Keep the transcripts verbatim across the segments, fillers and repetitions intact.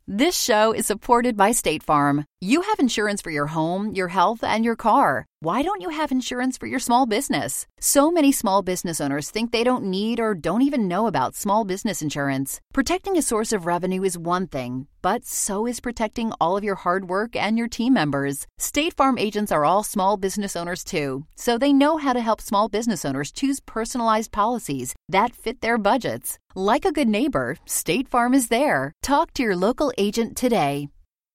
This show is supported by State Farm. You have insurance for your home, your health, and your car. Why don't you have insurance for your small business? So many small business owners think they don't need or don't even know about small business insurance. Protecting a source of revenue is one thing, but so is protecting all of your hard work and your team members. State Farm agents are all small business owners too, so they know how to help small business owners choose personalized policies that fit their budgets. Like a good neighbor, State Farm is there. Talk to your local agent today.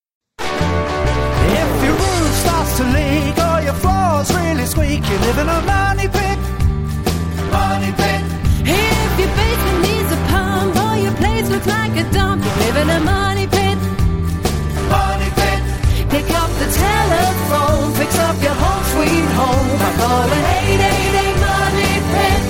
If your roof starts to leak or your floor's really squeak, you live in a money pit. Money pit. If your basement needs a pump or your place looks like a dump, you live in a money pit. Money pit. Pick up the telephone, fix up your home sweet home by calling eight eight eight money pit.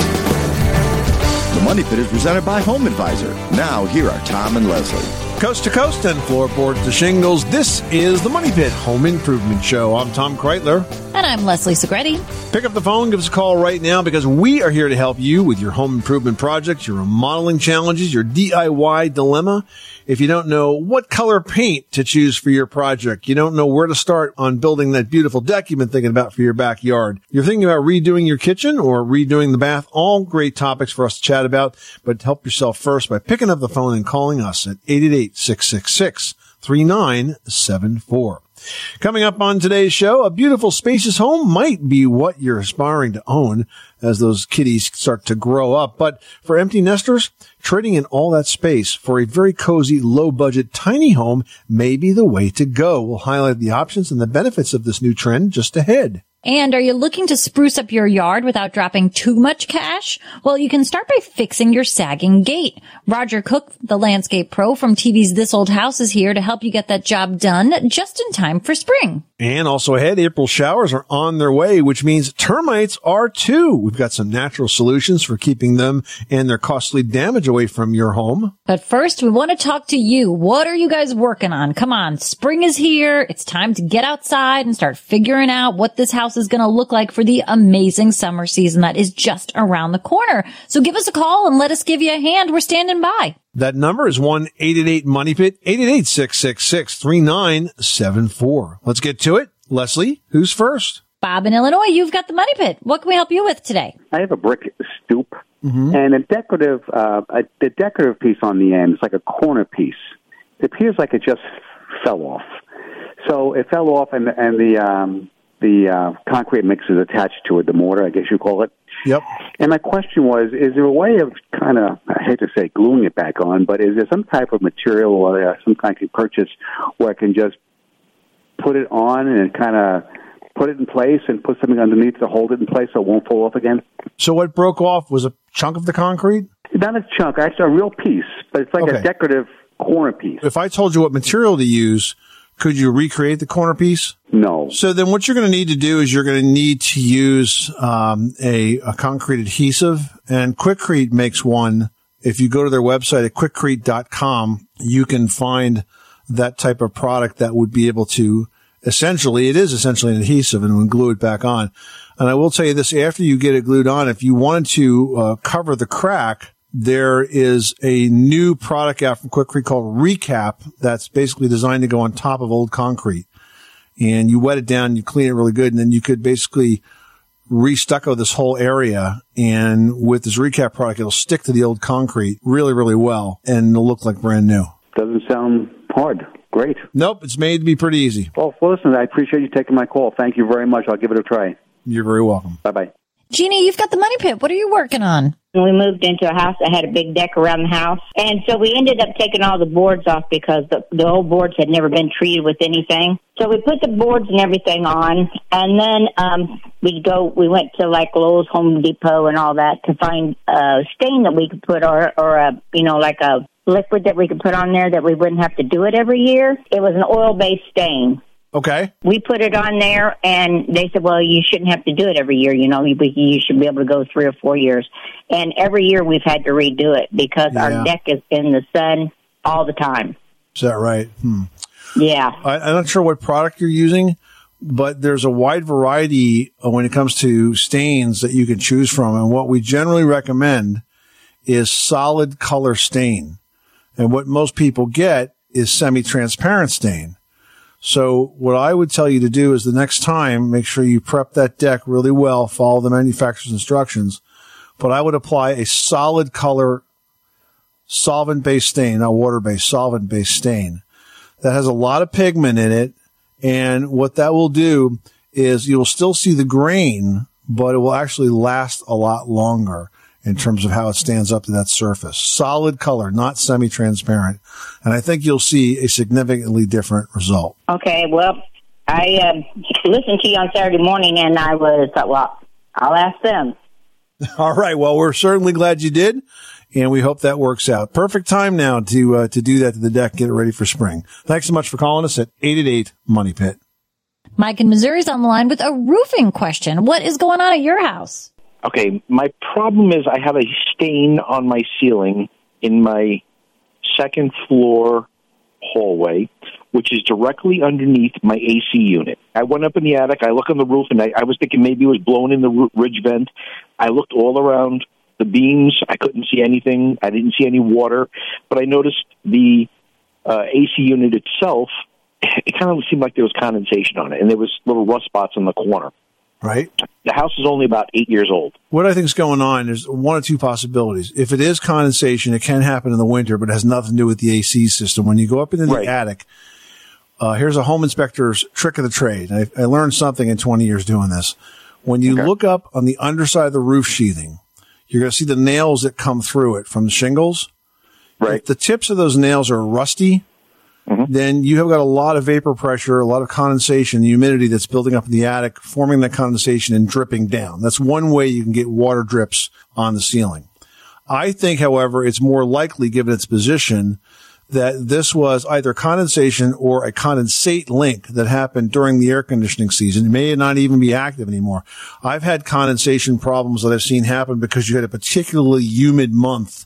The Money Pit is presented by Home Advisor. Now, here are Tom and Leslie. Coast to coast and floorboard to shingles, this is the Money Pit Home Improvement Show. I'm Tom Kreitler. And I'm Leslie Segretti. Pick up the phone, give us a call right now because we are here to help you with your home improvement projects, your remodeling challenges, your D I Y dilemma. If you don't know what color paint to choose for your project, you don't know where to start on building that beautiful deck you've been thinking about for your backyard, you're thinking about redoing your kitchen or redoing the bath, all great topics for us to chat about, but help yourself first by picking up the phone and calling us at eight eight eight, six six six, three nine seven four. Coming up on today's show, a beautiful, spacious home might be what you're aspiring to own as those kitties start to grow up. But for empty nesters, trading in all that space for a very cozy, low-budget, tiny home may be the way to go. We'll highlight the options and the benefits of this new trend just ahead. And are you looking to spruce up your yard without dropping too much cash? Well, you can start by fixing your sagging gate. Roger Cook, the landscape pro from T V's This Old House, is here to help you get that job done just in time for spring. And also ahead, April showers are on their way, which means termites are too. We've got some natural solutions for keeping them and their costly damage away from your home. But first, we want to talk to you. What are you guys working on? Come on, spring is here. It's time to get outside and start figuring out what this house is going to look like for the amazing summer season that is just around the corner. So give us a call and let us give you a hand. We're standing by. That number is one eight eight eight money pit, eight eight eight, six six six, three nine seven four. Let's get to it. Leslie, who's first? Bob in Illinois, you've got the Money Pit. What can we help you with today? I have a brick stoop Mm-hmm. and a decorative, uh, a, the decorative piece on the end. It's like a corner piece. It appears like it just fell off. So it fell off, and and the um, the uh, concrete mix is attached to it, the mortar, I guess you call it. Yep. And my question was, is there a way of kind of, I hate to say gluing it back on, but is there some type of material or uh, some kind I can purchase where I can just put it on and kind of put it in place and put something underneath to hold it in place so it won't fall off again? So what broke off was a chunk of the concrete? Not a chunk, actually a real piece, but it's like Okay. a decorative corner piece. If I told you what material to use, could you recreate the corner piece? No. So then what you're going to need to do is you're going to need to use um, a, a concrete adhesive, and Quikrete makes one. If you go to their website at quikrete dot com, you can find that type of product that would be able to essentially, it is essentially an adhesive and would glue it back on. And I will tell you this, after you get it glued on, if you wanted to uh, cover the crack, there is a new product out from Quikrete called Recap that's basically designed to go on top of old concrete. And you wet it down, you clean it really good, and then you could basically re-stucco this whole area. And with this Recap product, it'll stick to the old concrete really, really well, and it'll look like brand new. Doesn't sound hard. Great. Nope, it's made to be pretty easy. Well, listen, I appreciate you taking my call. Thank you very much. I'll give it a try. You're very welcome. Bye-bye. Jeannie, you've got the Money Pit. What are you working on? We moved into a house that had a big deck around the house. And so we ended up taking all the boards off because the, the old boards had never been treated with anything. So we put the boards and everything on. And then um, we go. We went to like Lowe's, Home Depot, and all that to find a stain that we could put, or, or a, you know, like a liquid that we could put on there that we wouldn't have to do it every year. It was an oil-based stain. Okay. We put it on there, and they said, well, you shouldn't have to do it every year. You know, you, you should be able to go three or four years. And every year we've had to redo it because Yeah. our deck is in the sun all the time. Is that right? Hmm. Yeah. I, I'm not sure what product you're using, but there's a wide variety when it comes to stains that you can choose from. And what we generally recommend is solid color stain. And what most people get is semi-transparent stain. So what I would tell you to do is the next time, make sure you prep that deck really well, follow the manufacturer's instructions, but I would apply a solid color solvent-based stain, not water-based, solvent-based stain that has a lot of pigment in it. And what that will do is you'll still see the grain, but it will actually last a lot longer in terms of how it stands up to that surface. Solid color, not semi-transparent. And I think you'll see a significantly different result. Okay, well, I uh, listened to you on Saturday morning, and I was thought, well, I'll ask them. All right. Well, we're certainly glad you did, and we hope that works out. Perfect time now to uh, to do that to the deck, get it ready for spring. Thanks so much for calling us at eight eight eight Money Pit. Mike in Missouri's on the line with a roofing question. What is going on at your house? Okay, my problem is I have a stain on my ceiling in my second floor hallway, which is directly underneath my A C unit. I went up in the attic, I look on the roof, and I, I was thinking maybe it was blown in the ridge vent. I looked all around the beams. I couldn't see anything. I didn't see any water, but I noticed the uh, A C unit itself, it kind of seemed like there was condensation on it, and there was little rust spots in the corner. Right. The house is only about eight years old. What I think is going on is one or two possibilities. If it is condensation, it can happen in the winter, but it has nothing to do with the A C system. When you go up into the right. attic, uh, here's a home inspector's trick of the trade. I, I learned something in twenty years doing this. When you okay. look up on the underside of the roof sheathing, you're going to see the nails that come through it from the shingles. Right. If the tips of those nails are rusty, mm-hmm. then you have got a lot of vapor pressure, a lot of condensation, humidity that's building up in the attic, forming that condensation and dripping down. That's one way you can get water drips on the ceiling. I think, however, it's more likely, given its position, that this was either condensation or a condensate link that happened during the air conditioning season. It may not even be active anymore. I've had condensation problems that I've seen happen because you had a particularly humid month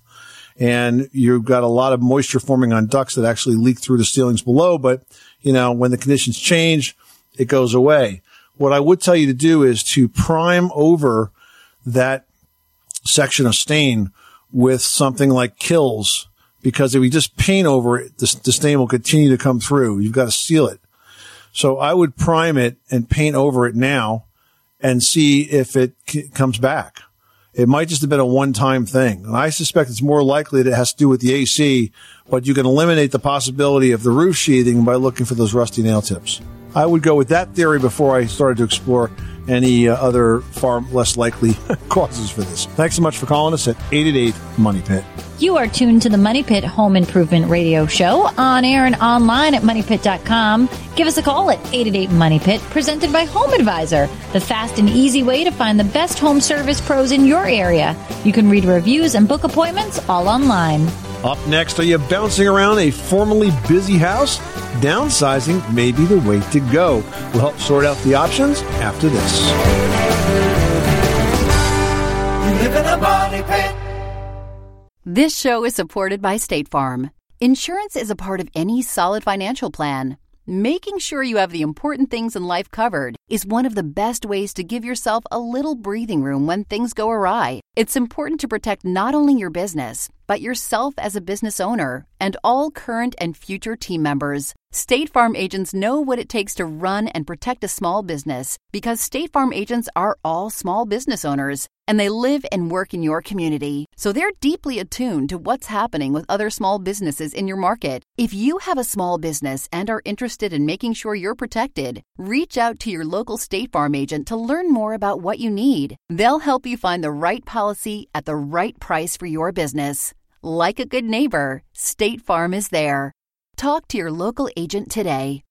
and you've got a lot of moisture forming on ducts that actually leak through the ceilings below. But, you know, when the conditions change, it goes away. What I would tell you to do is to prime over that section of stain with something like Kills, because if you just paint over it, the, the stain will continue to come through. You've got to seal it. So I would prime it and paint over it now and see if it c- comes back. It might just have been a one-time thing. And I suspect it's more likely that it has to do with the A C, but you can eliminate the possibility of the roof sheathing by looking for those rusty nail tips. I would go with that theory before I started to explore any uh, other far less likely causes for this. Thanks so much for calling us at eight eight eight Money Pit. You are tuned to the Money Pit Home Improvement Radio Show on air and online at money pit dot com. Give us a call at eight eight eight Money Pit, presented by Home Advisor, the fast and easy way to find the best home service pros in your area. You can read reviews and book appointments all online. Up next, are you bouncing around a formerly busy house? Downsizing may be the way to go. We'll help sort out the options after this. You live in a money pit. This show is supported by State Farm. Insurance is a part of any solid financial plan. Making sure you have the important things in life covered is one of the best ways to give yourself a little breathing room when things go awry. It's important to protect not only your business, but yourself as a business owner and all current and future team members. State Farm agents know what it takes to run and protect a small business because State Farm agents are all small business owners and they live and work in your community. So they're deeply attuned to what's happening with other small businesses in your market. If you have a small business and are interested in making sure you're protected, reach out to your local State Farm agent to learn more about what you need. They'll help you find the right policy at the right price for your business. Like a good neighbor, State Farm is there. Talk to your local agent today.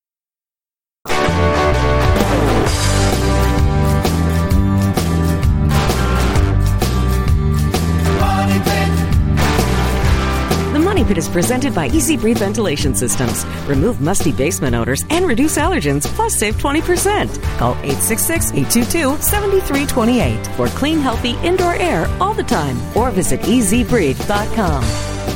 The Money Pit is presented by Easy Breathe Ventilation Systems. Remove musty basement odors and reduce allergens, plus save twenty percent. Call eight six six, eight two two, seven three two eight for clean, healthy indoor air all the time. Or visit easy breathe dot com.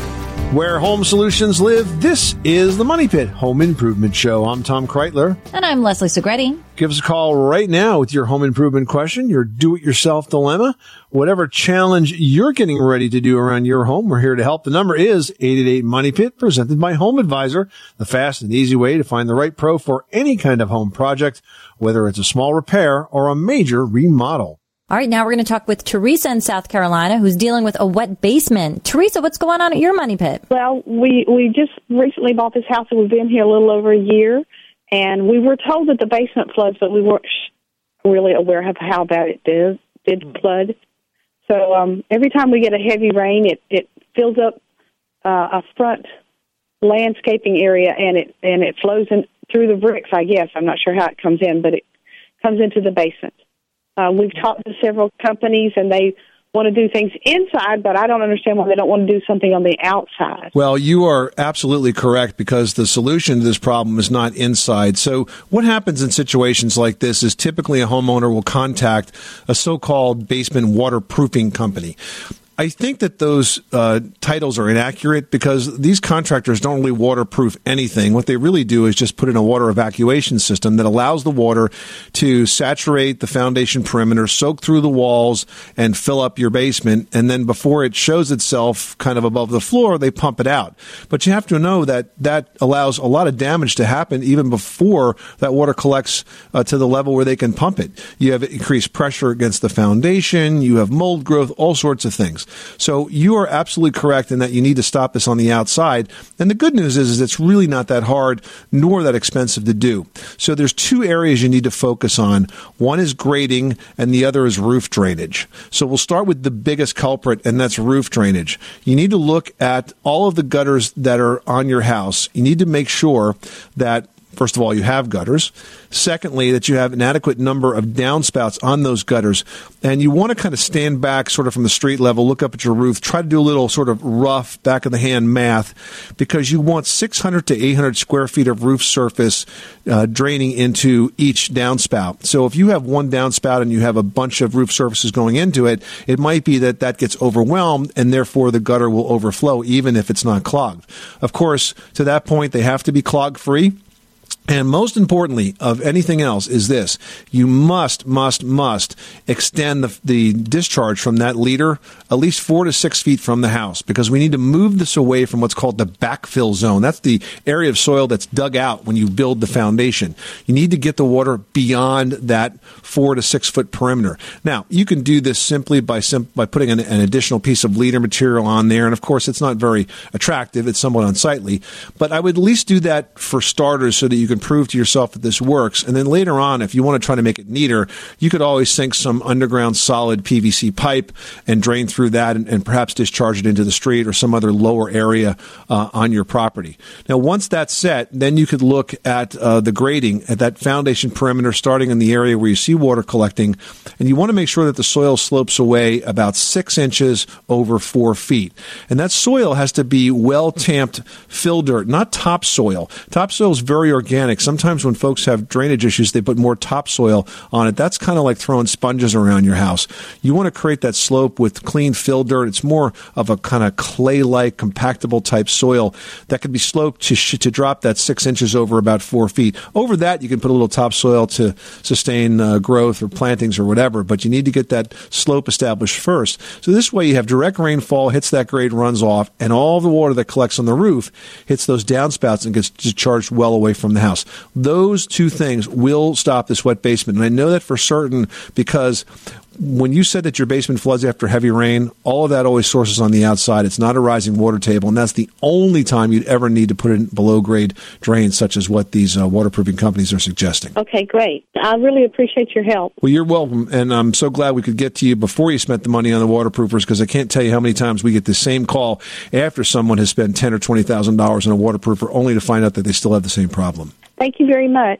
Where home solutions live, this is the Money Pit Home Improvement Show. I'm Tom Kreitler. And I'm Leslie Segretti. Give us a call right now with your home improvement question, your do-it-yourself dilemma, whatever challenge you're getting ready to do around your home. We're here to help. The number is eight eight eight Money Pit, presented by Home Advisor, the fast and easy way to find the right pro for any kind of home project, whether it's a small repair or a major remodel. All right, now we're going to talk with Teresa in South Carolina, who's dealing with a wet basement. Teresa, what's going on at your Money Pit? Well, we, we just recently bought this house, and we've been here a little over a year, and we were told that the basement floods, but we weren't really aware of how bad it did, did flood. So um, every time we get a heavy rain, it, it fills up uh, a front landscaping area, and it and it flows in through the bricks, I guess. I'm not sure how it comes in, but it comes into the basement. Uh, we've talked to several companies, and they want to do things inside, but I don't understand why they don't want to do something on the outside. Well, you are absolutely correct, because the solution to this problem is not inside. So what happens in situations like this is typically a homeowner will contact a so-called basement waterproofing company. I think that those uh, titles are inaccurate, because these contractors don't really waterproof anything. What they really do is just put in a water evacuation system that allows the water to saturate the foundation perimeter, soak through the walls, and fill up your basement. And then before it shows itself kind of above the floor, they pump it out. But you have to know that that allows a lot of damage to happen even before that water collects uh, to the level where they can pump it. You have increased pressure against the foundation. You have mold growth, all sorts of things. So you are absolutely correct in that you need to stop this on the outside. And the good news is, is it's really not that hard nor that expensive to do. So there's two areas you need to focus on. One is grading and the other is roof drainage. So we'll start with the biggest culprit, and that's roof drainage. You need to look at all of the gutters that are on your house. You need to make sure that, first of all, you have gutters. Secondly, that you have an adequate number of downspouts on those gutters. And you want to kind of stand back sort of from the street level, look up at your roof, try to do a little sort of rough back of the hand math, because you want six hundred to eight hundred square feet of roof surface uh, draining into each downspout. So if you have one downspout and you have a bunch of roof surfaces going into it, it might be that that gets overwhelmed, and therefore the gutter will overflow even if it's not clogged. Of course, to that point, they have to be clog free. And most importantly of anything else is this: you must, must, must extend the, the discharge from that leader at least four to six feet from the house, because we need to move this away from what's called the backfill zone. That's the area of soil that's dug out when you build the foundation. You need to get the water beyond that four to six foot perimeter. Now, you can do this simply by sim- by putting an, an additional piece of leader material on there. And of course, it's not very attractive. It's somewhat unsightly. But I would at least do that for starters, so that you can prove to yourself that this works. And then later on, if you want to try to make it neater, you could always sink some underground solid P V C pipe and drain through that, and, and perhaps discharge it into the street or some other lower area uh, on your property. Now, once that's set, then you could look at uh, the grading at that foundation perimeter, starting in the area where you see water collecting. And you want to make sure that the soil slopes away about six inches over four feet. And that soil has to be well-tamped fill dirt, not topsoil. Topsoil is very organic. Sometimes when folks have drainage issues, they put more topsoil on it. That's kind of like throwing sponges around your house. You want to create that slope with clean fill dirt. It's more of a kind of clay-like, compactable type soil that can be sloped to, sh- to drop that six inches over about four feet. Over that, you can put a little topsoil to sustain uh, growth or plantings or whatever, but you need to get that slope established first. So this way you have direct rainfall, hits that grade, runs off, and all the water that collects on the roof hits those downspouts and gets discharged well away from the house. Those two things will stop this wet basement. And I know that for certain, because when you said that your basement floods after heavy rain, all of that always sources on the outside. It's not a rising water table, and that's the only time you'd ever need to put in below-grade drains, such as what these uh, waterproofing companies are suggesting. Okay, great. I really appreciate your help. Well, you're welcome, and I'm so glad we could get to you before you spent the money on the waterproofers, because I can't tell you how many times we get the same call after someone has spent ten thousand dollars or twenty thousand dollars on a waterproofer, only to find out that they still have the same problem. Thank you very much.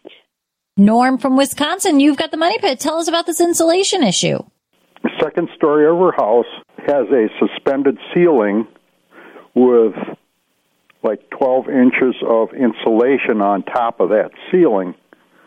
Norm from Wisconsin, you've got the Money Pit. Tell us about this insulation issue. Second story of her house has a suspended ceiling with like twelve inches of insulation on top of that ceiling,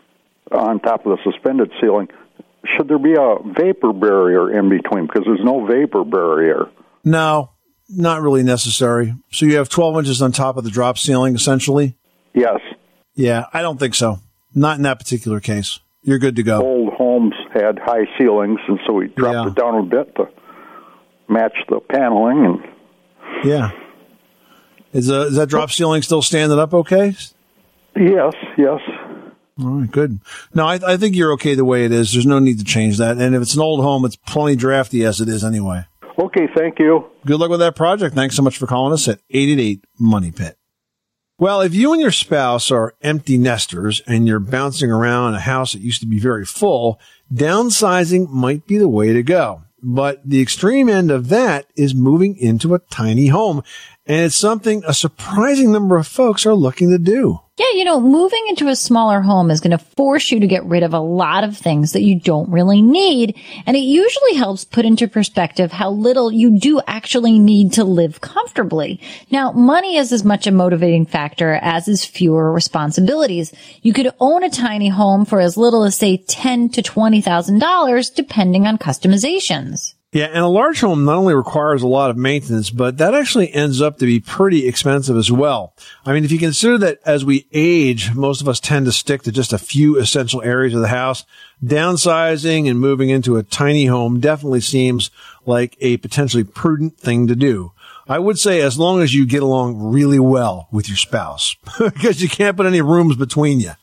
on top of the suspended ceiling. Should there be a vapor barrier in between? Because there's no vapor barrier. No. not really necessary. So you have twelve inches on top of the drop ceiling, essentially? Yes. Yeah, I don't think so. Not in that particular case. You're good to go. Old homes had high ceilings, and so we dropped Yeah. it down a bit to match the paneling. And Yeah. Is, uh, is that drop ceiling still standing up okay? Yes, yes. All right, good. No, I, I think you're okay the way it is. There's no need to change that. And if it's an old home, it's plenty drafty as it is anyway. Okay, thank you. Good luck with that project. Thanks so much for calling us at eight eight eight, money pit. Well, if you and your spouse are empty nesters and you're bouncing around a house that used to be very full, downsizing might be the way to go. But the extreme end of that is moving into a tiny home. And it's something a surprising number of folks are looking to do. Yeah, you know, moving into a smaller home is going to force you to get rid of a lot of things that you don't really need. And it usually helps put into perspective how little you do actually need to live comfortably. Now, money is as much a motivating factor as is fewer responsibilities. You could own a tiny home for as little as, say, ten thousand to twenty thousand dollars, depending on customizations. Yeah, and a large home not only requires a lot of maintenance, but that actually ends up to be pretty expensive as well. I mean, if you consider that as we age, most of us tend to stick to just a few essential areas of the house, downsizing and moving into a tiny home definitely seems like a potentially prudent thing to do. I would say as long as you get along really well with your spouse, because you can't put any rooms between you.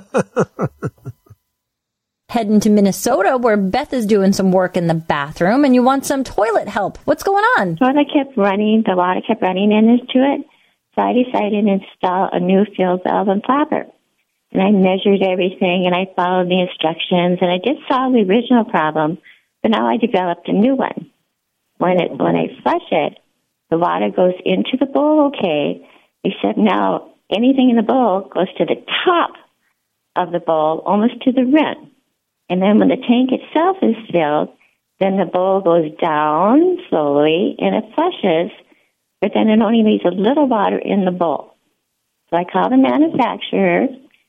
Heading to Minnesota, where Beth is doing some work in the bathroom, and you want some toilet help. What's going on? The toilet kept running, the water kept running into it, so I decided to install a new field valve and flapper. And I measured everything, and I followed the instructions, and I did solve the original problem, but now I developed a new one. When it when I flush it, the water goes into the bowl okay, except now anything in the bowl goes to the top of the bowl, almost to the rim. And then when the tank itself is filled, then the bowl goes down slowly and it flushes, but then it only leaves a little water in the bowl. So I called the manufacturer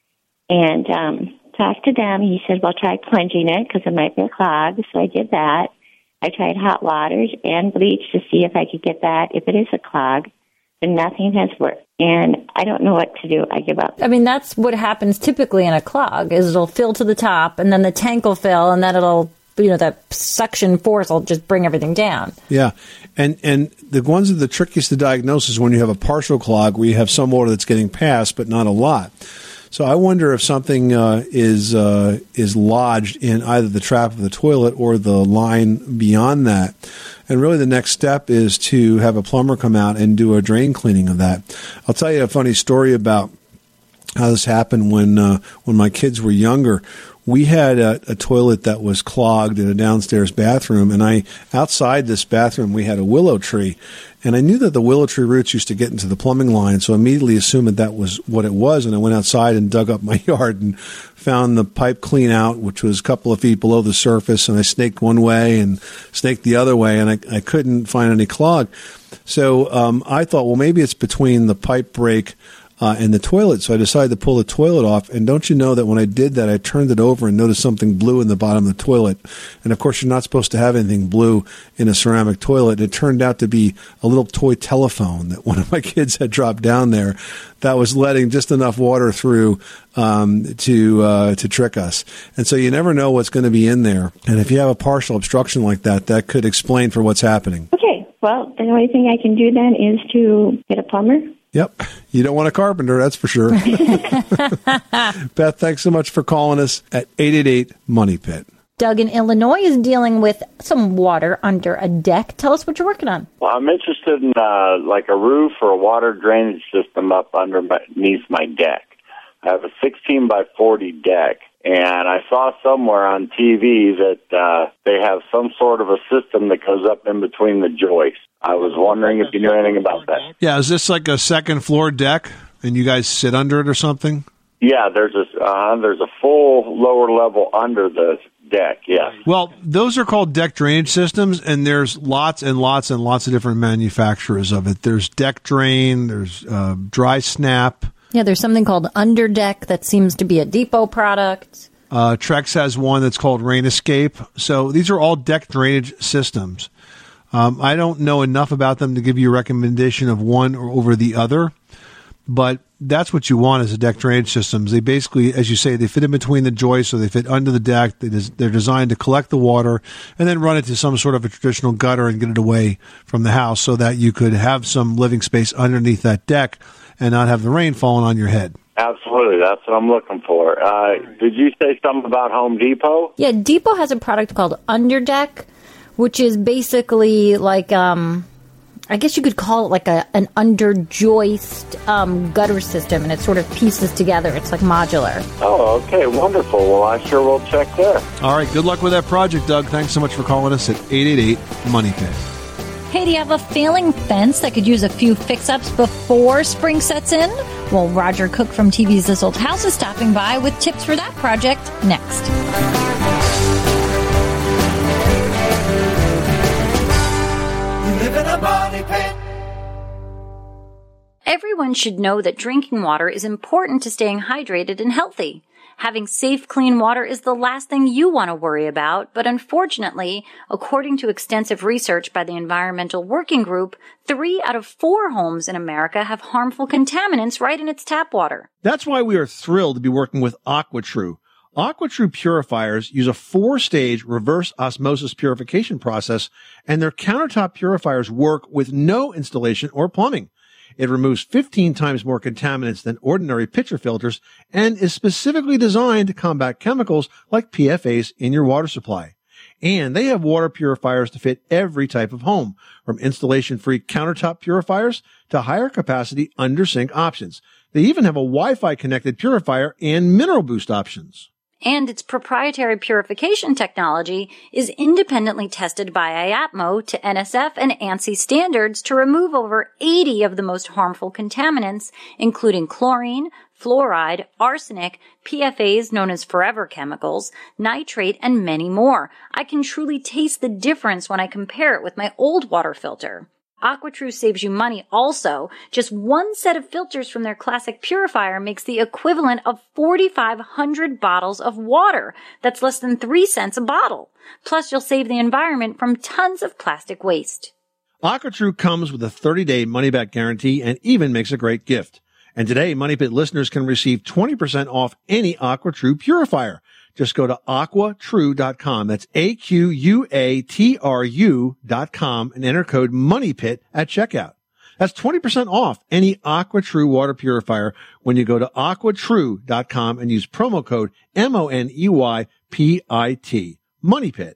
and um, talked to them. He said, well, try plunging it because it might be a clog. So I did that. I tried hot waters and bleach to see if I could get that, if it is a clog, but nothing has worked. And I don't know what to do. I give up. I mean, that's what happens typically in a clog, is it'll fill to the top, and then the tank will fill, and then it'll, you know, that suction force will just bring everything down. Yeah. And and the ones that are the trickiest to diagnose is when you have a partial clog where you have some water that's getting passed, but not a lot. So I wonder if something uh, is uh, is lodged in either the trap of the toilet or the line beyond that. And really the next step is to have a plumber come out and do a drain cleaning of that. I'll tell you a funny story about how this happened when uh, when my kids were younger. We had a, a toilet that was clogged in a downstairs bathroom, and I outside this bathroom we had a willow tree, and I knew that the willow tree roots used to get into the plumbing line, so I immediately assumed that that was what it was, and I went outside and dug up my yard and found the pipe clean out, which was a couple of feet below the surface, and I snaked one way and snaked the other way, and I, I couldn't find any clog. So um, I thought, well, maybe it's between the pipe break Uh, in the toilet, so I decided to pull the toilet off. And don't you know that when I did that, I turned it over and noticed something blue in the bottom of the toilet. And of course, you're not supposed to have anything blue in a ceramic toilet. It turned out to be a little toy telephone that one of my kids had dropped down there that was letting just enough water through um, to uh, to trick us. And so you never know what's going to be in there. And if you have a partial obstruction like that, that could explain for what's happening. Okay, well, the only thing I can do then is to get a plumber. Yep. You don't want a carpenter, that's for sure. Beth, thanks so much for calling us at eight eight eight, money pit. Doug in Illinois is dealing with some water under a deck. Tell us what you're working on. Well, I'm interested in uh, like a roof or a water drainage system up underneath my deck. I have a sixteen by forty deck, and I saw somewhere on T V that uh, they have some sort of a system that goes up in between the joists. I was wondering if you knew anything about that. Yeah, is this like a second floor deck, and you guys sit under it or something? Yeah, there's a uh, there's a full lower level under the deck. Yes. Well, those are called deck drainage systems, and there's lots and lots and lots of different manufacturers of it. There's Deck Drain, there's uh, Dry Snap. Yeah, there's something called Underdeck that seems to be a Depot product. Uh, Trex has one that's called Rain Escape. So these are all deck drainage systems. Um, I don't know enough about them to give you a recommendation of one or over the other, but that's what you want as a deck drainage systems. They basically, as you say, they fit in between the joists, or they fit under the deck. They des- they're designed to collect the water and then run it to some sort of a traditional gutter and get it away from the house so that you could have some living space underneath that deck and not have the rain falling on your head. Absolutely. That's what I'm looking for. Uh, did you say something about Home Depot? Yeah, Depot has a product called Underdeck, which is basically like, um, I guess you could call it like a an under joist um, gutter system, and it sort of pieces together. It's like modular. Oh, okay. Wonderful. Well, I sure will check there. All right. Good luck with that project, Doug. Thanks so much for calling us at eight eight eight, money pit. Hey, do you have a failing fence that could use a few fix-ups before spring sets in? Well, Roger Cook from T V's This Old House is stopping by with tips for that project next. You live in a money pit. Everyone should know that drinking water is important to staying hydrated and healthy. Having safe, clean water is the last thing you want to worry about, but unfortunately, according to extensive research by the Environmental Working Group, three out of four homes in America have harmful contaminants right in its tap water. That's why we are thrilled to be working with AquaTrue. AquaTrue purifiers use a four-stage reverse osmosis purification process, and their countertop purifiers work with no installation or plumbing. It removes fifteen times more contaminants than ordinary pitcher filters and is specifically designed to combat chemicals like P F As in your water supply. And they have water purifiers to fit every type of home, from installation-free countertop purifiers to higher capacity under-sink options. They even have a Wi-Fi connected purifier and mineral boost options. And its proprietary purification technology is independently tested by I A T M O to N S F and ANSI standards to remove over eighty of the most harmful contaminants, including chlorine, fluoride, arsenic, P F As known as forever chemicals, nitrate, and many more. I can truly taste the difference when I compare it with my old water filter. AquaTrue saves you money also. Just one set of filters from their classic purifier makes the equivalent of forty-five hundred bottles of water. That's less than three cents a bottle. Plus, you'll save the environment from tons of plastic waste. AquaTrue comes with a thirty-day money-back guarantee and even makes a great gift. And today, Money Pit listeners can receive twenty percent off any AquaTrue purifier. Just go to aqua true dot com. That's A Q U A T R U dot com and enter code MONEYPIT at checkout. That's twenty percent off any AquaTrue water purifier when you go to aqua true dot com and use promo code M O N E Y P I T. Money Pit.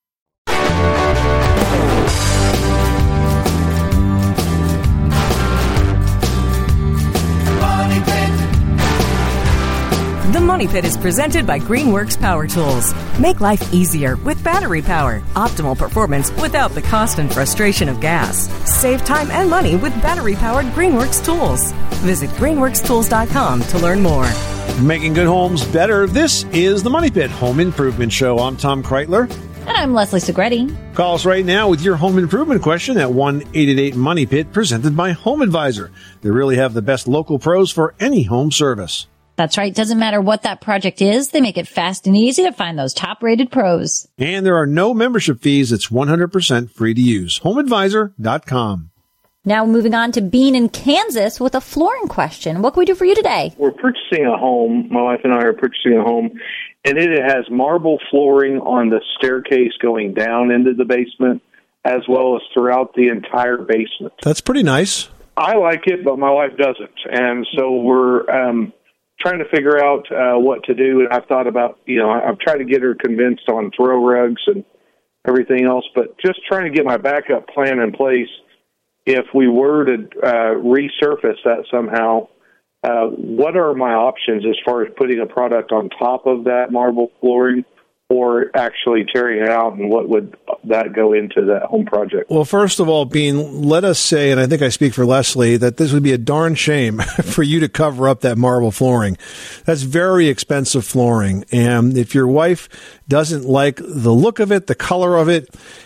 The Money Pit is presented by Greenworks Power Tools. Make life easier with battery power. Optimal performance without the cost and frustration of gas. Save time and money with battery-powered Greenworks tools. Visit greenworks tools dot com to learn more. Making good homes better. This is the Money Pit Home Improvement Show. I'm Tom Kreitler. And I'm Leslie Segretti. Call us right now with your home improvement question at one eight eight eight money pit, presented by Home Advisor. They really have the best local pros for any home service. That's right. Doesn't matter what that project is. They make it fast and easy to find those top-rated pros. And there are no membership fees. It's one hundred percent free to use. home advisor dot com. Now moving on to Bean in Kansas with a flooring question. What can we do for you today? We're purchasing a home. My wife and I are purchasing a home, and it has marble flooring on the staircase going down into the basement, as well as throughout the entire basement. That's pretty nice. I like it, but my wife doesn't. And so we're um, trying to figure out uh, what to do. And I've thought about, you know, I've tried to get her convinced on throw rugs and everything else, but just trying to get my backup plan in place. If we were to uh, resurface that somehow, uh, what are my options as far as putting a product on top of that marble flooring or actually tearing it out, and what would that go into that home project? Well, first of all, Bean, let us say, and I think I speak for Leslie, that this would be a darn shame for you to cover up that marble flooring. That's very expensive flooring. And if your wife doesn't like the look of it, the color of it,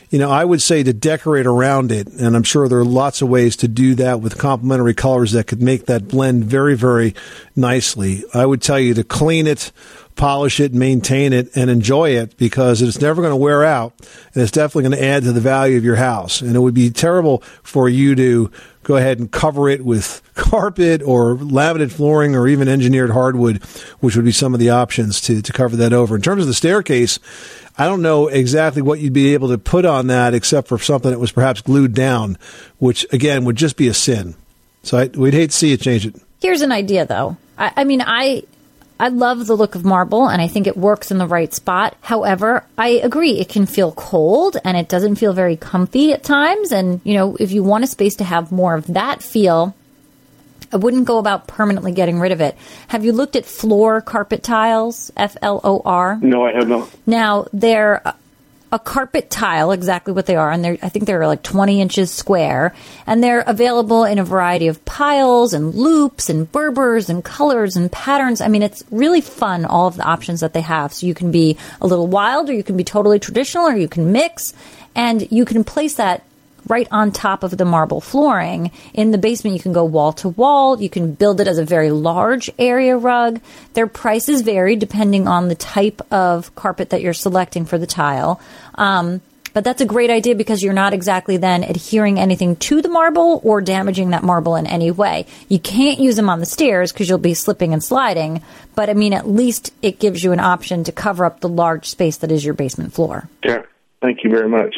you know, I would say to decorate around it, and I'm sure there are lots of ways to do that with complementary colors that could make that blend very, very nicely. I would tell you to clean it, polish it, maintain it, and enjoy it, because it's never going to wear out, and it's definitely going to add to the value of your house. And it would be terrible for you to go ahead and cover it with carpet or laminated flooring or even engineered hardwood, which would be some of the options to, to cover that over. In terms of the staircase, I don't know exactly what you'd be able to put on that except for something that was perhaps glued down, which, again, would just be a sin. So I, we'd hate to see you change it. Here's an idea, though. I, I mean, I... I love the look of marble, and I think it works in the right spot. However, I agree, it can feel cold, and it doesn't feel very comfy at times. And, you know, if you want a space to have more of that feel, I wouldn't go about permanently getting rid of it. Have you looked at floor carpet tiles, F L O R? No, I have not. Now, they're a carpet tile, exactly what they are, and they're, I think they're like twenty inches square, and they're available in a variety of piles and loops and Berbers and colors and patterns. I mean, it's really fun, all of the options that they have. So you can be a little wild, or you can be totally traditional, or you can mix, and you can place that right on top of the marble flooring. In the basement, you can go wall to wall. You can build it as a very large area rug. Their prices vary depending on the type of carpet that you're selecting for the tile. Um, but that's a great idea, because you're not exactly then adhering anything to the marble or damaging that marble in any way. You can't use them on the stairs because you'll be slipping and sliding. But, I mean, at least it gives you an option to cover up the large space that is your basement floor. Yeah. Thank you very much.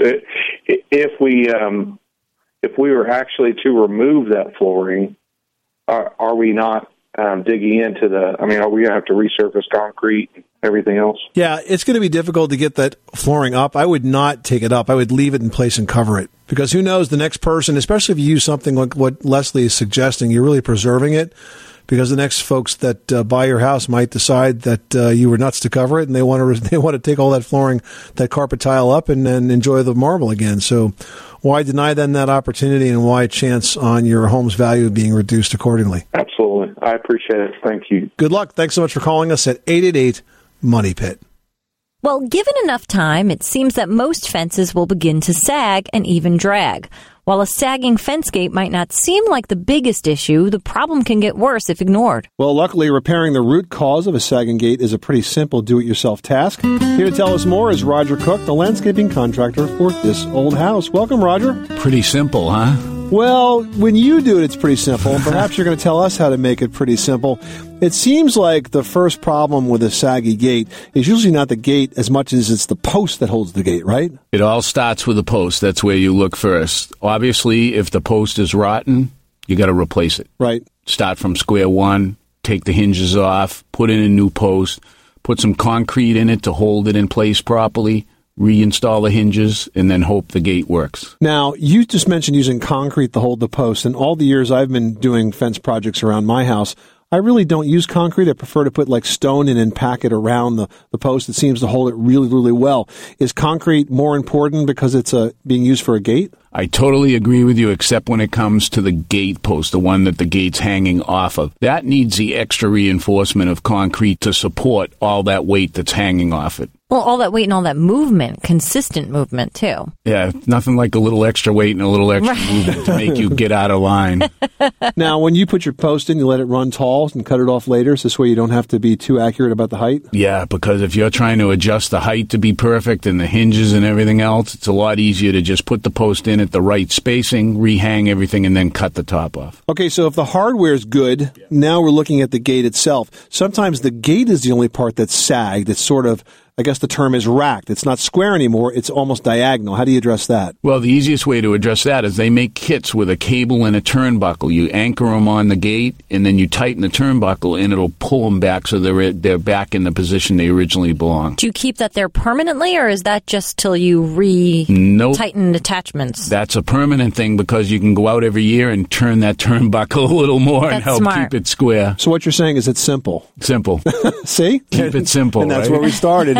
If we um, if we were actually to remove that flooring, are, are we not um, digging into the? I mean, are we going to have to resurface concrete and everything else? Yeah, it's going to be difficult to get that flooring up. I would not take it up. I would leave it in place and cover it, because who knows, the next person, especially if you use something like what Leslie is suggesting, you're really preserving it. Because the next folks that uh, buy your house might decide that uh, you were nuts to cover it, and they want to they want to take all that flooring, that carpet tile up, and then enjoy the marble again. So, why deny them that opportunity, and why chance on your home's value being reduced accordingly? Absolutely, I appreciate it. Thank you. Good luck. Thanks so much for calling us at eight eight eight Money Pit. Well, given enough time, it seems that most fences will begin to sag and even drag. While a sagging fence gate might not seem like the biggest issue, the problem can get worse if ignored. Well, luckily, repairing the root cause of a sagging gate is a pretty simple do-it-yourself task. Here to tell us more is Roger Cook, the landscaping contractor for this old house. Welcome, Roger. Pretty simple, huh? Well, when you do it, it's pretty simple. And perhaps you're going to tell us how to make it pretty simple. It seems like the first problem with a saggy gate is usually not the gate as much as it's the post that holds the gate, right? It all starts with the post. That's where you look first. Obviously, if the post is rotten, you got to replace it. Right. Start from square one, take the hinges off, put in a new post, put some concrete in it to hold it in place properly, reinstall the hinges, and then hope the gate works. Now, you just mentioned using concrete to hold the post, and all the years I've been doing fence projects around my house, I really don't use concrete. I prefer to put like stone in and pack it around the, the post. It seems to hold it really, really well. Is concrete more important because it's uh, being used for a gate? I totally agree with you, except when it comes to the gate post, the one that the gate's hanging off of. That needs the extra reinforcement of concrete to support all that weight that's hanging off it. Well, all that weight and all that movement, consistent movement, too. Yeah, nothing like a little extra weight and a little extra right. movement to make you get out of line. Now, when you put your post in, you let it run tall and cut it off later, so this way you don't have to be too accurate about the height? Yeah, because if you're trying to adjust the height to be perfect and the hinges and everything else, it's a lot easier to just put the post in at the right spacing, rehang everything, and then cut the top off. Okay, so if the hardware is good, yeah. Now we're looking at the gate itself. Sometimes the gate is the only part that's sagged. It's sort of, I guess the term is racked. It's not square anymore. It's almost diagonal. How do you address that? Well, the easiest way to address that is they make kits with a cable and a turnbuckle. You anchor them on the gate, and then you tighten the turnbuckle, and it'll pull them back so they're they're back in the position they originally belong. Do you keep that there permanently, or is that just till you re-tighten nope. attachments? That's a permanent thing because you can go out every year and turn that turnbuckle a little more that's and help smart. keep it square. So what you're saying is it's simple. Simple. See? Keep it simple, And that's right? where we started.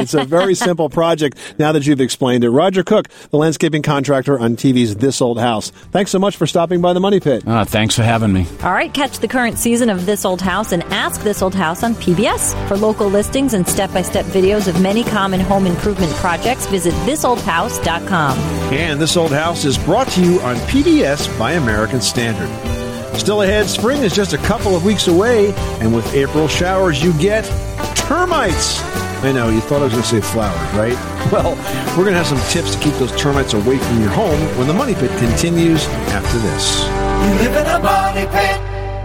It's a very simple project now that you've explained it. Roger Cook, the landscaping contractor on T V's This Old House. Thanks so much for stopping by the Money Pit. Uh, thanks for having me. All right, catch the current season of This Old House and Ask This Old House on P B S. For local listings and step-by-step videos of many common home improvement projects, visit this old house dot com. And This Old House is brought to you on P B S by American Standard. Still ahead, spring is just a couple of weeks away, and with April showers, you get termites. I know, you thought I was going to say flowers, right? Well, we're going to have some tips to keep those termites away from your home when the Money Pit continues after this. You live in a money pit.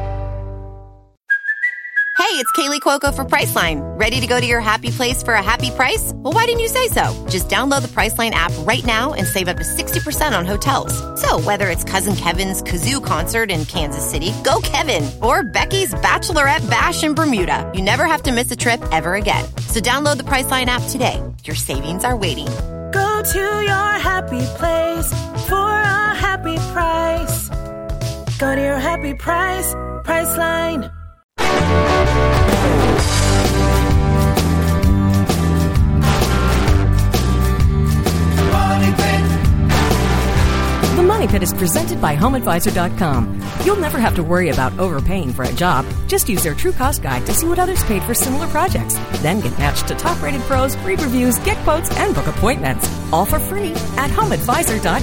Hey, it's Kaylee Cuoco for Priceline. Ready to go to your happy place for a happy price? Well, why didn't you say so? Just download the Priceline app right now and save up to sixty percent on hotels. So whether it's Cousin Kevin's Kazoo Concert in Kansas City, go Kevin, or Becky's Bachelorette Bash in Bermuda, you never have to miss a trip ever again. So download the Priceline app today. Your savings are waiting. Go to your happy place for a happy price. Go to your happy price, Priceline. The Money Pit is presented by home advisor dot com. You'll never have to worry about overpaying for a job. Just use their True Cost Guide to see what others paid for similar projects. Then get matched to top-rated pros, read reviews, get quotes, and book appointments. All for free at home advisor dot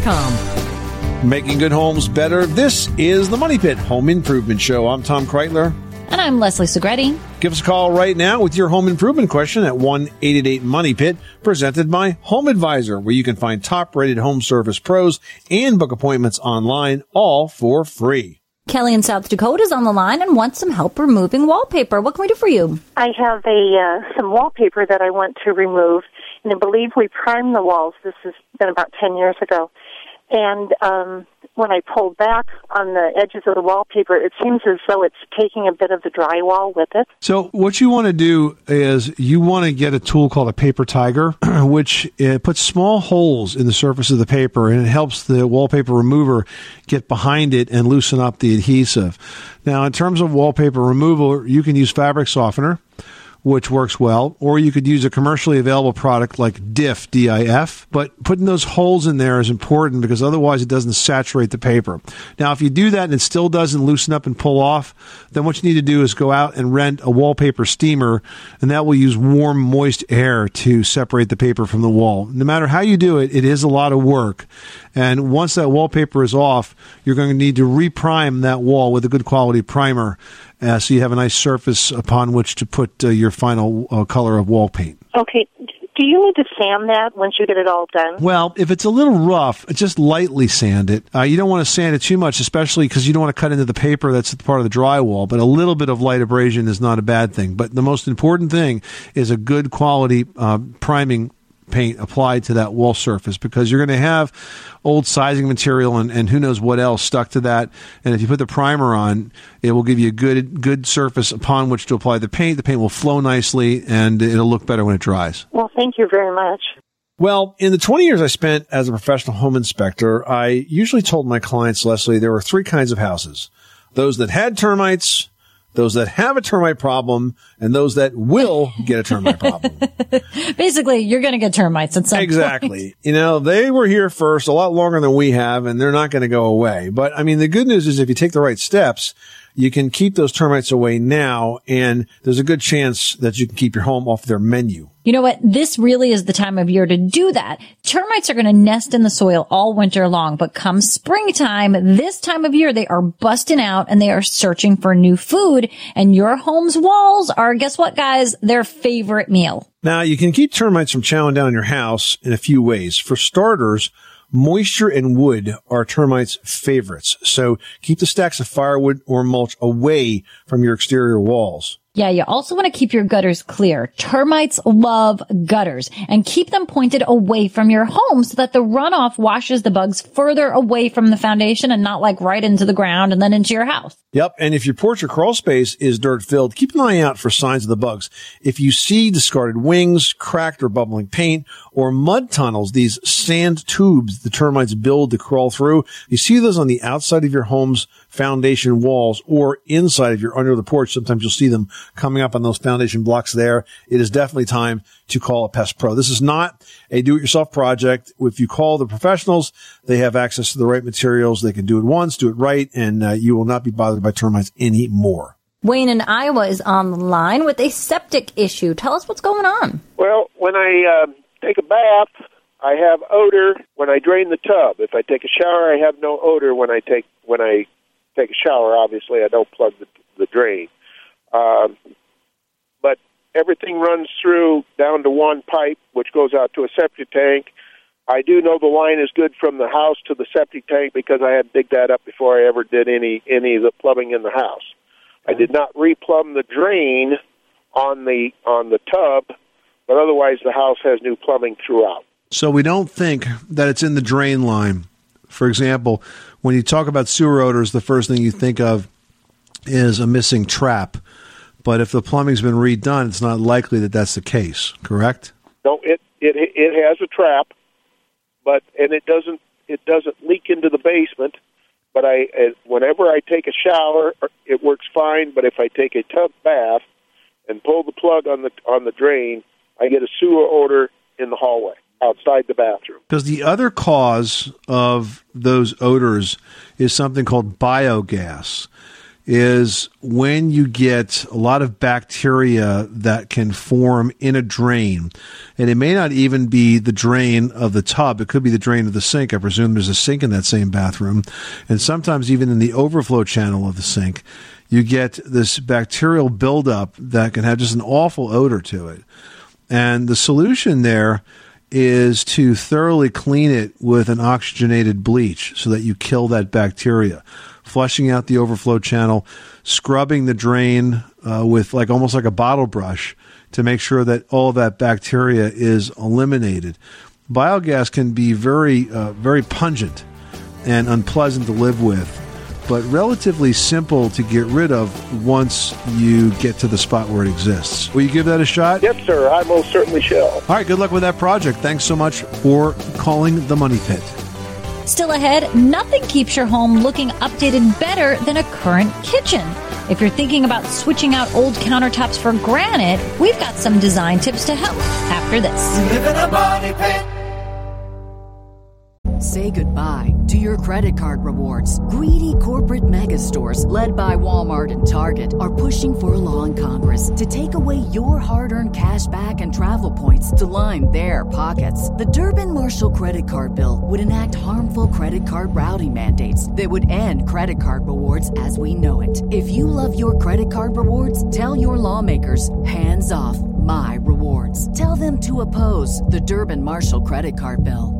com. Making good homes better. This is the Money Pit Home Improvement Show. I'm Tom Kreitler. And I'm Leslie Segretti. Give us a call right now with your home improvement question at one eight eight eight money pit, presented by Home Advisor, where you can find top-rated home service pros and book appointments online, all for free. Kelly in South Dakota is on the line and wants some help removing wallpaper. What can we do for you? I have a uh, some wallpaper that I want to remove, and I believe we primed the walls. This has been about ten years ago. And um, when I pulled back on the edges of the wallpaper, it seems as though it's taking a bit of the drywall with it. So what you want to do is you want to get a tool called a paper tiger, which it puts small holes in the surface of the paper, and it helps the wallpaper remover get behind it and loosen up the adhesive. Now, in terms of wallpaper removal, you can use fabric softener, which works well, or you could use a commercially available product like D I F, D I F, but putting those holes in there is important because otherwise it doesn't saturate the paper. Now, if you do that and it still doesn't loosen up and pull off, then what you need to do is go out and rent a wallpaper steamer, and that will use warm, moist air to separate the paper from the wall. No matter how you do it, it is a lot of work. And once that wallpaper is off, you're going to need to reprime that wall with a good quality primer, uh, so you have a nice surface upon which to put uh, your final uh, color of wall paint. Okay. Do you need to sand that once you get it all done? Well, if it's a little rough, just lightly sand it. Uh, you don't want to sand it too much, especially because you don't want to cut into the paper that's part of the drywall, but a little bit of light abrasion is not a bad thing. But the most important thing is a good quality uh, priming paint applied to that wall surface, because you're going to have old sizing material and, and who knows what else stuck to that. And if you put the primer on, it will give you a good good surface upon which to apply the paint. The paint will flow nicely and it'll look better when it dries. Well, thank you very much. Well, in the twenty years I spent as a professional home inspector, I usually told my clients, Leslie, there were three kinds of houses: those that had termites, those that have a termite problem, and those that will get a termite problem. Basically, you're going to get termites at some exactly. point. Exactly. You know, they were here first a lot longer than we have, and they're not going to go away. But, I mean, the good news is if you take the right steps, you can keep those termites away now, and there's a good chance that you can keep your home off their menu. You know what? This really is the time of year to do that. Termites are going to nest in the soil all winter long, but come springtime, this time of year, they are busting out and they are searching for new food. And your home's walls are, guess what, guys? Their favorite meal. Now, you can keep termites from chowing down your house in a few ways. For starters, moisture and wood are termites' favorites. So keep the stacks of firewood or mulch away from your exterior walls. Yeah, you also want to keep your gutters clear. Termites love gutters, and keep them pointed away from your home so that the runoff washes the bugs further away from the foundation and not like right into the ground and then into your house. Yep. And if your porch or crawl space is dirt filled, keep an eye out for signs of the bugs. If you see discarded wings, cracked or bubbling paint, or mud tunnels, these sand tubes the termites build to crawl through, you see those on the outside of your home's foundation walls or inside of your under the porch. Sometimes you'll see them coming up on those foundation blocks there, it is definitely time to call a pest pro. This is not a do-it-yourself project. If you call the professionals, they have access to the right materials. They can do it once, do it right, and uh, you will not be bothered by termites anymore. Wayne in Iowa is on the line with a septic issue. Tell us what's going on. Well, when I uh, take a bath, I have odor when I drain the tub. If I take a shower, I have no odor when I take when I take a shower. Obviously, I don't plug the, the drain. Um, but everything runs through down to one pipe, which goes out to a septic tank. I do know the line is good from the house to the septic tank because I had to dig that up before I ever did any any of the plumbing in the house. I did not replumb the drain on the on the tub, but otherwise the house has new plumbing throughout. So we don't think that it's in the drain line. For example, when you talk about sewer odors, the first thing you think of is a missing trap. But if the plumbing's been redone, it's not likely that that's the case, correct? No, it it it has a trap, but and it doesn't it doesn't leak into the basement. But I, whenever I take a shower, it works fine. But if I take a tub bath and pull the plug on the on the drain, I get a sewer odor in the hallway outside the bathroom. Because the other cause of those odors is something called biogas. Is when you get a lot of bacteria that can form in a drain. And it may not even be the drain of the tub. It could be the drain of the sink. I presume there's a sink in that same bathroom. And sometimes even in the overflow channel of the sink, you get this bacterial buildup that can have just an awful odor to it. And the solution there is to thoroughly clean it with an oxygenated bleach so that you kill that bacteria. Flushing out the overflow channel, scrubbing the drain uh, with like almost like a bottle brush to make sure that all of that bacteria is eliminated. Biogas can be very, uh, very pungent and unpleasant to live with, but relatively simple to get rid of once you get to the spot where it exists. Will you give that a shot? Yes, sir. I most certainly shall. All right, good luck with that project. Thanks so much for calling the Money Pit. Still ahead, nothing keeps your home looking updated better than a current kitchen. If you're thinking about switching out old countertops for granite, we've got some design tips to help after this. Live in a money pit. Say goodbye to your credit card rewards. Greedy corporate mega stores, led by Walmart and Target, are pushing for a law in Congress to take away your hard-earned cash back and travel points to line their pockets. The Durbin-Marshall credit card bill would enact harmful credit card routing mandates that would end credit card rewards as we know it. If you love your credit card rewards, tell your lawmakers, hands off my rewards. Tell them to oppose the Durbin-Marshall credit card bill.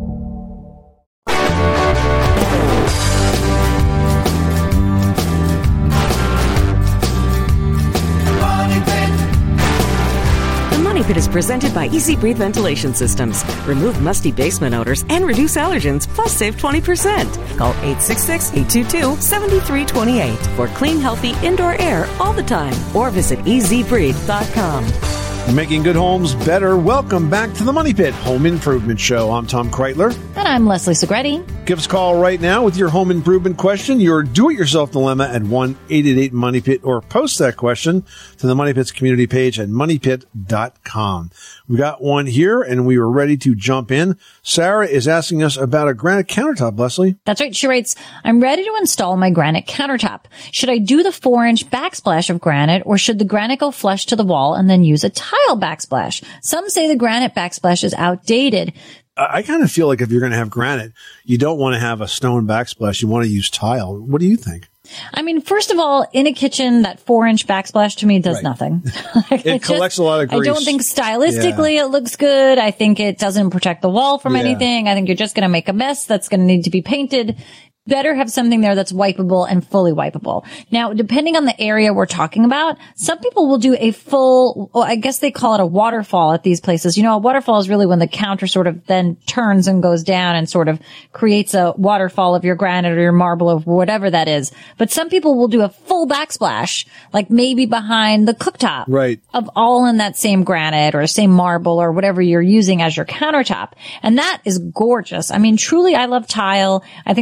The Money Pit is presented by Easy Breathe Ventilation Systems. Remove musty basement odors and reduce allergens, plus save twenty percent. Call eight six six, eight two two, seven three two eight for clean, healthy indoor air all the time. Or visit easy breathe dot com. Making good homes better. Welcome back to the Money Pit Home Improvement Show. I'm Tom Kreitler. And I'm Leslie Segretti. Give us a call right now with your home improvement question, your do-it-yourself dilemma at one eight eight eight money pit, or post that question to the Money Pit's community page at money pit dot com. We got one here, and we were ready to jump in. Sarah is asking us about a granite countertop, Leslie. That's right. She writes, I'm ready to install my granite countertop. Should I do the four-inch backsplash of granite, or should the granite go flush to the wall and then use a tile backsplash? Some say the granite backsplash is outdated. I kind of feel like if you're going to have granite, you don't want to have a stone backsplash. You want to use tile. What do you think? I mean, first of all, in a kitchen, that four-inch backsplash to me does right. nothing. It, it collects just, a lot of grease. I don't think stylistically yeah. it looks good. I think it doesn't protect the wall from yeah. anything. I think you're just going to make a mess that's going to need to be painted. Better have something there that's wipeable and fully wipeable. Now, depending on the area we're talking about, some people will do a full, well, I guess they call it a waterfall at these places. You know, a waterfall is really when the counter sort of then turns and goes down and sort of creates a waterfall of your granite or your marble or whatever that is. But some people will do a full backsplash, like maybe behind the cooktop. Right. Of all in that same granite or same marble or whatever you're using as your countertop. And that is gorgeous. I mean, truly, I love tile. I think there's a lot of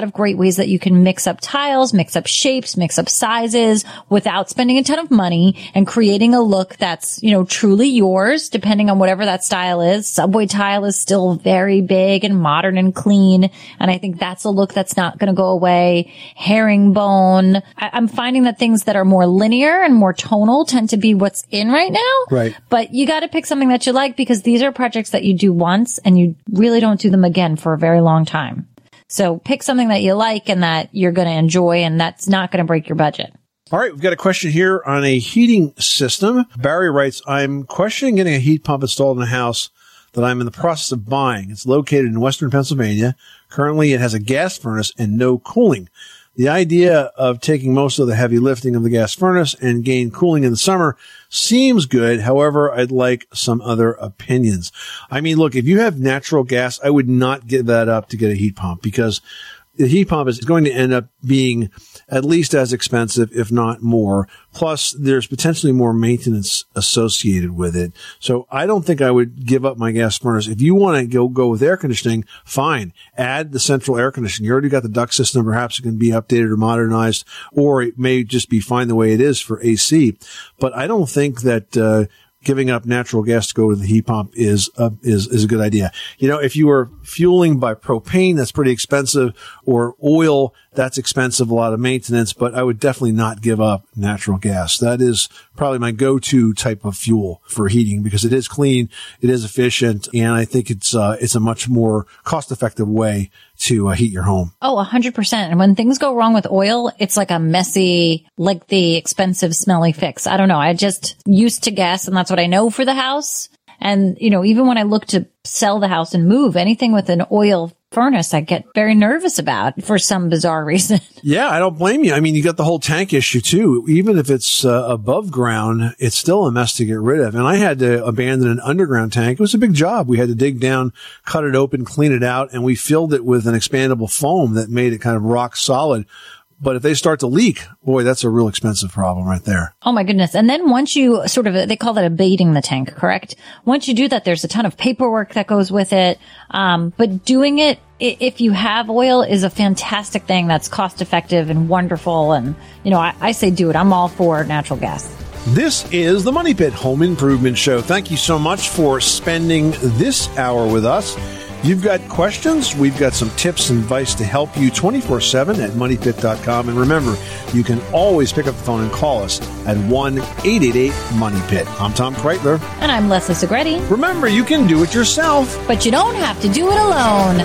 of great ways that you can mix up tiles, mix up shapes, mix up sizes without spending a ton of money and creating a look that's, you know, truly yours, depending on whatever that style is. Subway tile is still very big and modern and clean. And I think that's a look that's not going to go away. Herringbone. I- I'm finding that things that are more linear and more tonal tend to be what's in right now. Right. But you got to pick something that you like, because these are projects that you do once and you really don't do them again for a very long time. So pick something that you like and that you're going to enjoy, and that's not going to break your budget. All right, we've got a question here on a heating system. Barry writes, I'm questioning getting a heat pump installed in a house that I'm in the process of buying. It's located in western Pennsylvania. Currently, it has a gas furnace and no cooling. The idea of taking most of the heavy lifting of the gas furnace and gain cooling in the summer seems good. However, I'd like some other opinions. I mean, look, if you have natural gas, I would not give that up to get a heat pump, because the heat pump is going to end up being at least as expensive, if not more. Plus, there's potentially more maintenance associated with it. So I don't think I would give up my gas furnace. If you want to go, go with air conditioning, fine. Add the central air conditioning. You already got the duct system. Perhaps it can be updated or modernized, or it may just be fine the way it is for A C. But I don't think that, uh, giving up natural gas to go to the heat pump is uh, is is a good idea. You know, if you were fueling by propane, that's pretty expensive, or oil, that's expensive, a lot of maintenance, but I would definitely not give up natural gas. That is probably my go-to type of fuel for heating, because it is clean, it is efficient, and I think it's uh, it's a much more cost-effective way to uh, heat your home. Oh, one hundred percent. And when things go wrong with oil, it's like a messy, like the expensive, smelly fix. I don't know. I just used to gas, and that's what I know for the house. And, you know, even when I look to sell the house and move, anything with an oil furnace, I get very nervous about for some bizarre reason. Yeah, I don't blame you. I mean, you got the whole tank issue too. Even if it's uh, above ground, it's still a mess to get rid of. And I had to abandon an underground tank. It was a big job. We had to dig down, cut it open, clean it out, and we filled it with an expandable foam that made it kind of rock solid. But if they start to leak, boy, that's a real expensive problem right there. Oh my goodness. And then once you sort of, they call that abating the tank, correct? Once you do that, there's a ton of paperwork that goes with it. Um, but doing it, if you have oil, is a fantastic thing that's cost effective and wonderful. And, you know, I, I say do it. I'm all for natural gas. This is the Money Pit Home Improvement Show. Thank you so much for spending this hour with us. You've got questions, we've got some tips and advice to help you twenty-four seven at money pit dot com. And remember, you can always pick up the phone and call us at one eight eight eight money pit. I'm Tom Kreitler. And I'm Leslie Segretti. Remember, you can do it yourself, but you don't have to do it alone.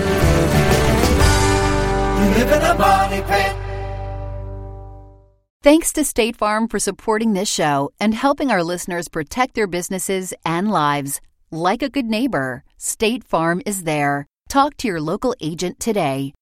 You live in a money pit. Thanks to State Farm for supporting this show and helping our listeners protect their businesses and lives. Like a good neighbor, State Farm is there. Talk to your local agent today.